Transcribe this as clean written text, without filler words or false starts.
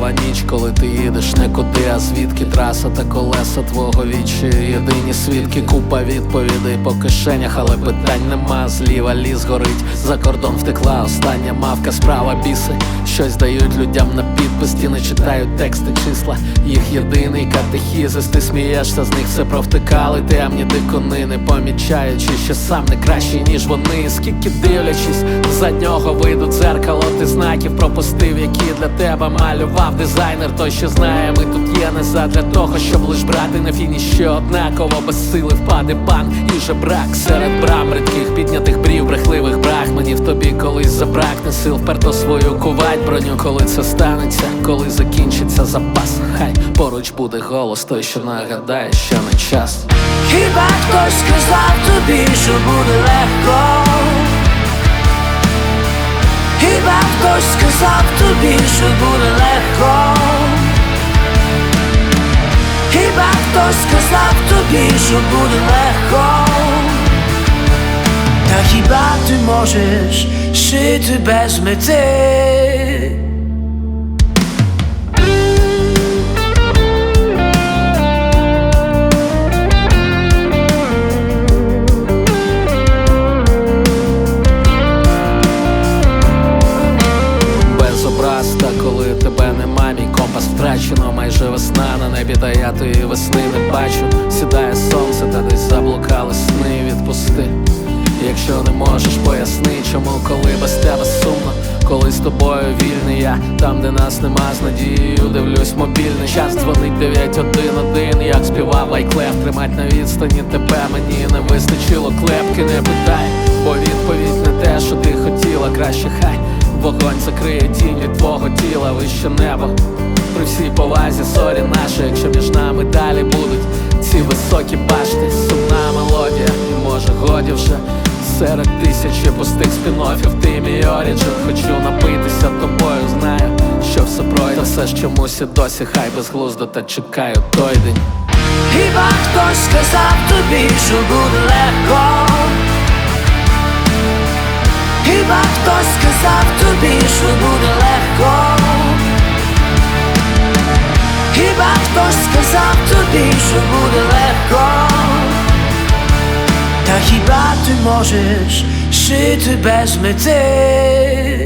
Зимова ніч, коли ти їдеш не куди, а звідки. Траса та колеса твого вічі, єдині свідки. Купа відповідей по кишенях, але питань нема. Зліва ліс горить, за кордон втекла остання мавка. Справа біси, щось дають людям на підпис. Ті не читають тексти, числа, їх єдиний катехізис. Ти смієшся з них, це провтикали темні дикуни, не помічаючи, що сам не кращий, ніж вони. Скільки дивлячись з заднього виду дзеркало, ти знаків пропустив, які для тебе малював дизайнер. Той, що знає, ми тут є не задля того, щоб лиш брати на фініші однаково. Без сили впаде пан і жебрак серед брам рідких, піднятих брів, брехливих брахманів. Тобі колись забракне сил вперто свою кувать броню. Коли це станеться, коли закінчиться запас, хай поруч буде голос той, що нагадає, що не час. Хіба хтось сказав тобі, що буде легко? Хіба хтось сказав тобі, що буде легко? Хіба хтось сказав тобі, що буде легко? Та хіба ти можеш жити без мети? Та коли тебе нема, мій компас втрачено. Майже весна на небі, та я тої весни не бачу. Сідає сонце, та десь заблукали сни. Відпусти, якщо не можеш, поясни, чому, коли без тебе сумно. Коли з тобою вільний я, там, де нас нема, з надією дивлюсь мобільний. Час дзвонить 911, як співав Вайклев. Тримать на відстані тебе мені не вистачило клепки. Не питай, бо відповідь не те, що ти хотіла. Краще хай вогонь закриє тінь від твого тіла. Вище небо, при всій повазі, сорі наша, якщо між нами далі будуть ці високі башти. Сумна мелодія, і може годі вже серед тисячі пустих спін-оффів. Ти мій оріджин, хочу напитися тобою. Знаю, що все пройде, все ж чомусь і досі хай безглуздо, та чекаю той день. Хіба хтось сказав тобі, що буде легко? Хіба хтось сказав тобі, що буде легко? Хіба хтось сказав тобі, що буде легко? Та хіба ти можеш жити без мети?